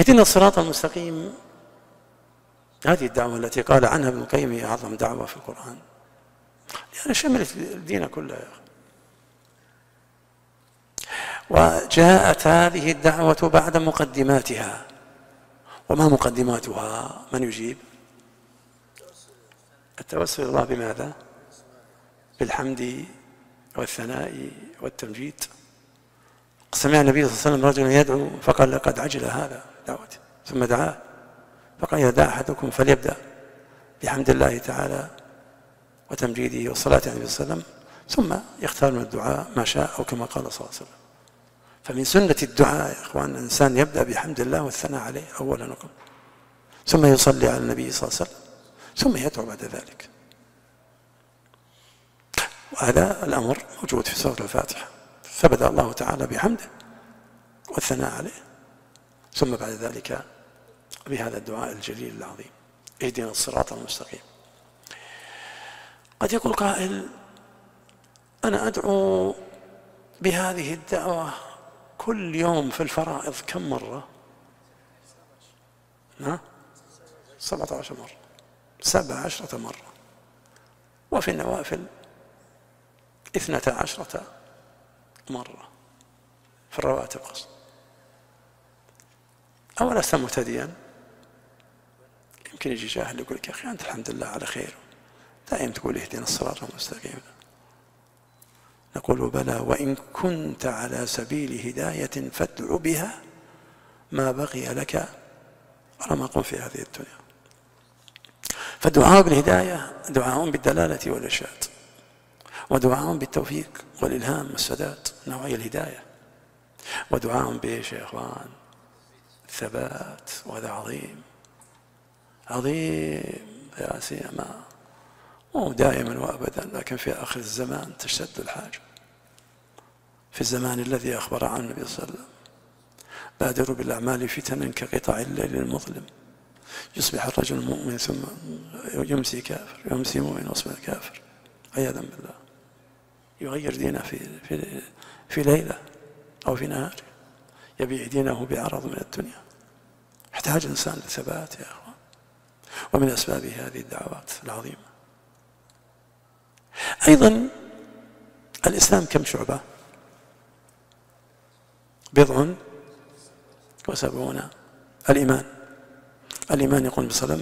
اهدنا الصراط المستقيم، هذه الدعوة التي قال عنها ابن القيم هي أعظم دعوة في القرآن، يعني شملت الدين كله. وجاءت هذه الدعوة بعد مقدماتها. وما مقدماتها؟ من يجيب؟ التوسل إلى الله بماذا؟ بالحمد والثناء والتمجيد. سمع النبي صلى الله عليه وسلم رجلا يدعو فقال لقد عجل هذا دعوتي، ثم دعاه فقال إذا دعا أحدكم فليبدأ بحمد الله تعالى وتمجيده والصلاة على النبي صلى الله عليه وسلم، ثم يختار من الدعاء ما شاء، أو كما قال صلى الله عليه وسلم. فمن سنة الدعاء يا إخوان الإنسان يبدأ بحمد الله والثناء عليه أولا، ثم يصلي على النبي صلى الله عليه وسلم، ثم يدعو بعد ذلك. وهذا الأمر موجود في سورة الفاتحة، فبدأ الله تعالى بحمده والثناء عليه، ثم بعد ذلك بهذا الدعاء الجليل العظيم: اهدنا الصراط المستقيم. قد يقول قائل: أنا أدعو بهذه الدعوة كل يوم في الفرائض كم مرة؟ 17 مرة، 17 مرة، وفي النوافل 12 مرة في الرواتب قصد. أولست مهتديا؟ يمكن يجي جاهل يقول لك يا أخي أنت الحمد لله على خير، دائما تقول اهدنا الصراط المستقيم. نقول بلى، وإن كنت على سبيل هداية فادع بها ما بقي لك رمق في هذه الدنيا. فالدعاء بالهداية دعاء بالدلالة والإرشاد، ودعاء بالتوفيق والإلهام والسداد، نوعي الهداية، ودعاء بإيش يا إخوان؟ الثبات. وهذا عظيم عظيم يا سيما، مو دائما وأبدا، لكن في آخر الزمان تشتد الحاجة. في الزمان الذي أخبر عنه النبي صلى الله عليه وسلم: بادروا بالأعمال فتنا كقطع الليل المظلم، يصبح الرجل مؤمن ثم يمسي كافر، يمسي مؤمن ويصبح كافر عياذا بالله. يغير دينه في ليلة أو في نهار، يبيع دينه بعرض من الدنيا. يحتاج الإنسان للثبات يا أخوان، ومن أسباب هذه الدعوات العظيمة. أيضا الإسلام كم شعبة؟ 70. الإيمان يقول بصلى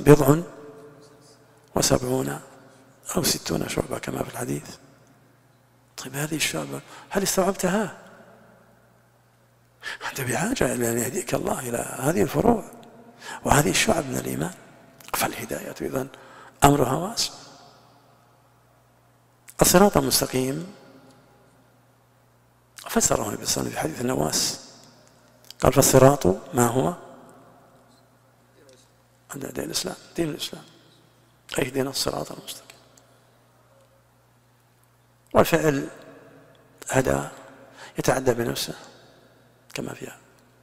70 أو 60 شعبة كما في الحديث. طيب هذه الشعبة هل استوعبتها؟ أنت بحاجة إلى أن يهديك الله إلى هذه الفروع وهذه الشعب من الإيمان. فالهداية إذن أمرها واسع. الصراط المستقيم فسره النبي صلى الله عليه وسلم في حديث النواس، قال: فالصراط ما هو؟ دين الإسلام، دين الإسلام، اهدنا الصراط المستقيم. والفعل هدى يتعدى بنفسه كما فيها،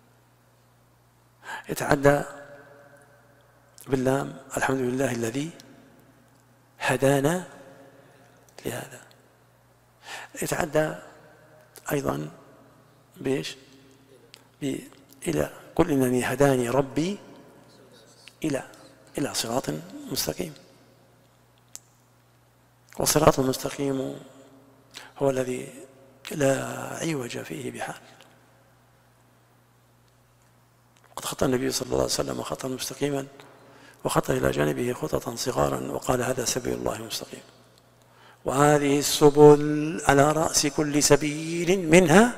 يتعدى باللام: الحمد لله الذي هدانا لهذا. يتعدى أيضا بإيش؟ إلى: قل إنني هداني ربي إلى صراط مستقيم. والصراط المستقيم هو الذي لا عوج فيه بحال. قد خط النبي صلى الله عليه وسلم خطا مستقيما، وخط إلى جانبه خططا صغارا، وقال: هذا سبيل الله المستقيم، وهذه السبل على رأس كل سبيل منها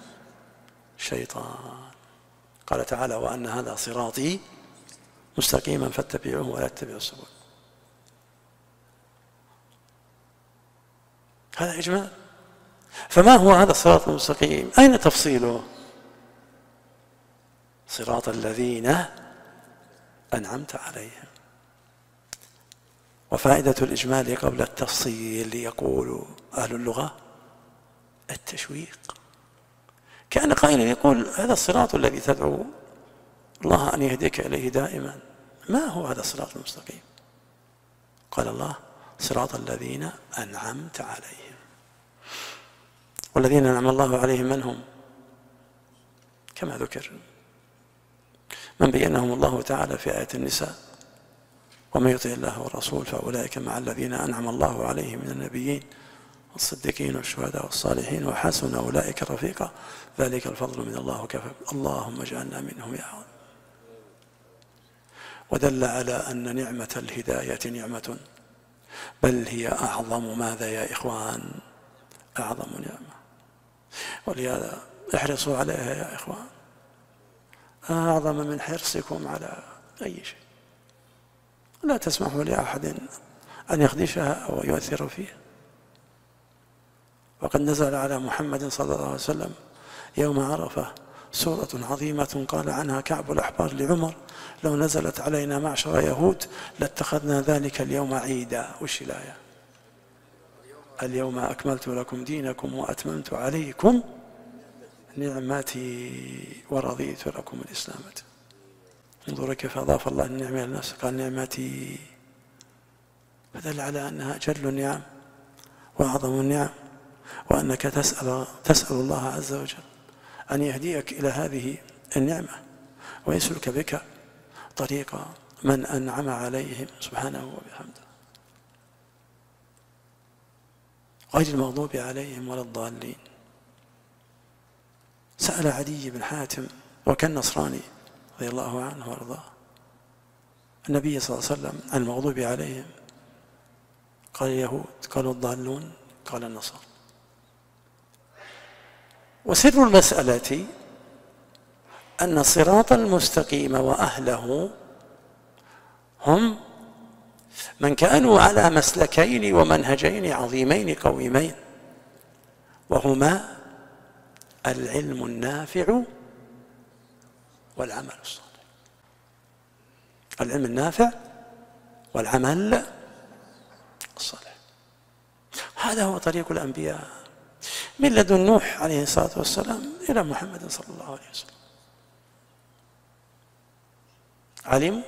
شيطان. قال تعالى: وأن هذا صراطي مستقيما فاتبعوه ولا تتبعوا السبل. هذا إجمال. فما هو هذا الصراط المستقيم؟ أين تفصيله؟ صراط الذين أنعمت عليهم. وفائدة الإجمال قبل التفصيل يقول أهل اللغة التشويق، كأن قائلا يقول: هذا الصراط الذي تدعو الله أن يهديك إليه دائما، ما هو هذا الصراط المستقيم؟ قال الله: صراط الذين أنعمت عليهم. والذين أنعم الله عليهم من هم؟ كما ذكر: من بينهم الله تعالى في آية النساء: ومن يطع الله والرسول فأولئك مع الذين أنعم الله عليهم من النبيين والصديقين والشهداء والصالحين وحسن أولئك رفيقا ذلك الفضل من الله وكفى. اللهم اجعلنا منهم يا رب. ودل على أن نعمة الهداية نعمة، بل هي أعظم ماذا يا إخوان؟ أعظم نعمة. ولهذا احرصوا عليها يا إخوان، أعظم من حرصكم على أي شيء. لا تسمحوا لأحد أن يخدشها أو يؤثر فيها. وقد نزل على محمد صلى الله عليه وسلم يوم عرفة سورة عظيمة قال عنها كعب الأحبار لعمر: لو نزلت علينا معشر يهود لاتخذنا ذلك اليوم عيدا. وش الآية؟ اليوم أكملت لكم دينكم وأتممت عليكم نعمتي ورضيت لكم الإسلام. انظروا كيف أضاف الله النعمة إلى نفسه، قال نعمتي، فدل على أنها أجل النعم وأعظم النعم، وأنك تسأل الله عز وجل أن يهديك إلى هذه النعمة ويسلك بك طريق من أنعم عليهم سبحانه وبحمده، غير المغضوب عليهم ولا الضالين. سأل عدي بن حاتم وكان نصراني رضي الله عنه وارضاه النبي صلى الله عليه وسلم عن المغضوب عليهم، قال اليهود، قالوا الضالون، قال النصارى. وسر المسألة أن الصراط المستقيم وأهله هم من كانوا على مسلكين ومنهجين عظيمين قويمين، وهما العلم النافع والعمل الصالح. العلم النافع والعمل الصالح، هذا هو طريق الأنبياء من لدن نوح عليه الصلاة والسلام إلى محمد صلى الله عليه وسلم. علموا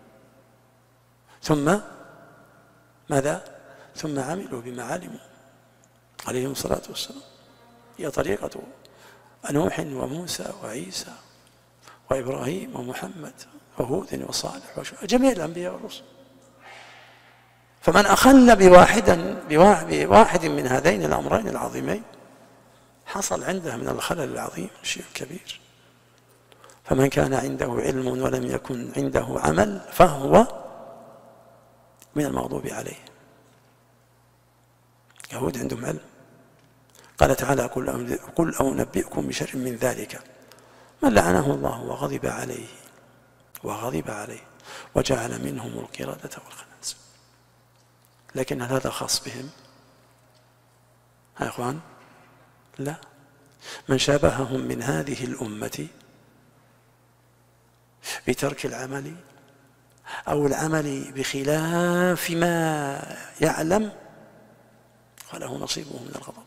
ثم ماذا؟ ثم عملوا بما علموا عليهم الصلاة والسلام. هي طريقة نوح وموسى وعيسى وإبراهيم ومحمد وهود وصالح جميع الأنبياء والرسل. فمن أخل بواحد من هذين الأمرين العظيمين حصل عنده من الخلل العظيم شيء كبير. فمن كان عنده علم ولم يكن عنده عمل فهو من المغضوب عليه. يهود عندهم علم، قال تعالى: قل أنبئكم بشر من ذلك من لعنه الله وغضب عليه وجعل منهم القردة والخنازير. لكن هل هذا خاص بهم يا إخوان؟ لا. من شابههم من هذه الأمة بترك العمل أو العمل بخلاف ما يعلم فله نصيبه من الغضب.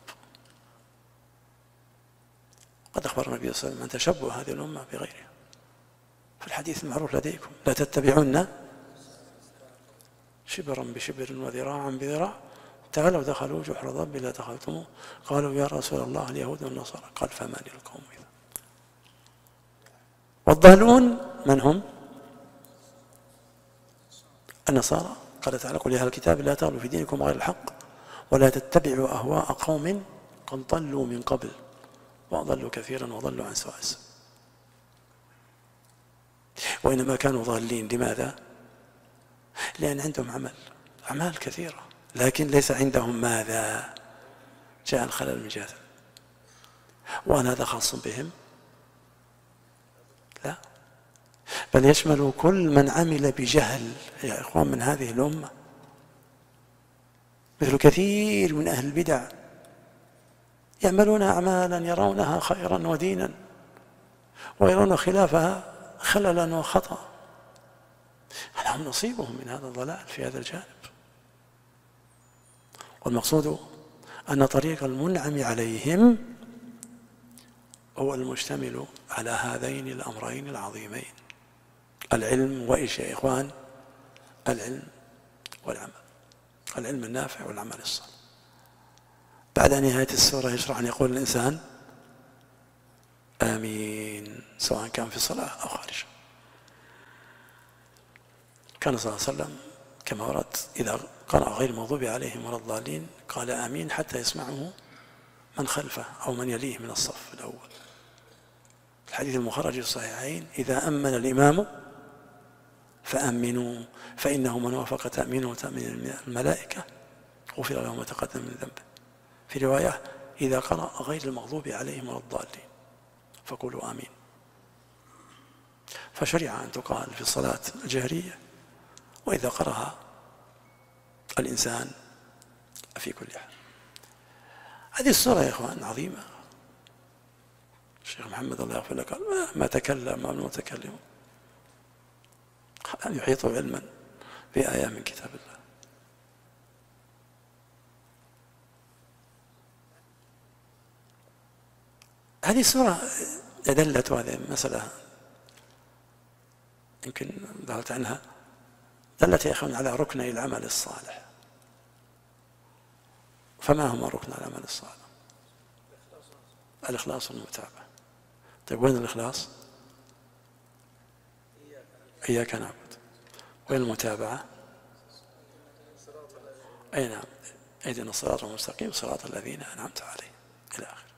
قد أخبر النبي صلى الله عليه وسلم أن تشبه هذه الأمة بغيرها في الحديث المعروف لديكم: لا تتبعون شبرا بشبر وذراعا بذراع تعالوا دخلوا جحر ضب لا دخلتموه قالوا يا رسول الله اليهود والنصارى قال فمن القوم إذا. والضالون من هم؟ النصارى. قال تعالى: قل يا أهل الكتاب لا تغلوا في دينكم غير الحق ولا تتبعوا أهواء قوم قد ضلوا من قبل وأضلوا كثيرا وضلوا عن سواء السبيل. وإنما كانوا ضالين لماذا؟ لأن عندهم أعمال كثيرة لكن ليس عندهم ماذا؟ جاء الخلل من جهة. وأن هذا خاص بهم؟ لا، بل يشمل كل من عمل بجهل يا إخوان من هذه الأمة، مثل كثير من أهل البدع يعملون أعمالا يرونها خيرا ودينا ويرون خلافها خللا وخطأ. لهم نصيبهم من هذا الضلال في هذا الجانب. والمقصود أن طريق المنعم عليهم هو المشتمل على هذين الأمرين العظيمين: العلم وإيش يا إخوان؟ العلم والعمل، العلم النافع والعمل الصالح. بعد نهاية السورة يشرع أن يقول الإنسان آمين سواء كان في الصلاة أو خارجها. كان صلى الله عليه وسلم كما ورد إذا قرأ غير المغضوب عليهم ولا الضالين قال آمين حتى يسمعه من خلفه أو من يليه من الصف الأول. الحديث المخرج في الصحيحين: إذا أمن الإمام فأمنوا فإنه من وافق تأمينه وتأمين الملائكة غفر له ما تقدم من ذنبه. في رواية: إذا قرأ غير المغضوب عليهم ولا الضالين فقولوا آمين. فشرع أن تقال في الصلاة الجهرية، وإذا قرأها الإنسان في كل حال. هذه السورة يا إخوان عظيمة. الشيخ محمد الله يغفر له قال: ما تكلم المتكلم أن يحيط علما بآية من كتاب الله. هذه السورة دلت، وهذه مسألة يمكن ذهلت عنها، دلت يا إخوان على ركني العمل الصالح. فما هما ركن العمل الصالح؟ الإخلاص والمتابعة. طيب وين الإخلاص؟ إياك نعبد. وين المتابعة؟ أي نعم، اهدنا الصراط المستقيم صراط الذين أنعمت عليهم إلى آخره.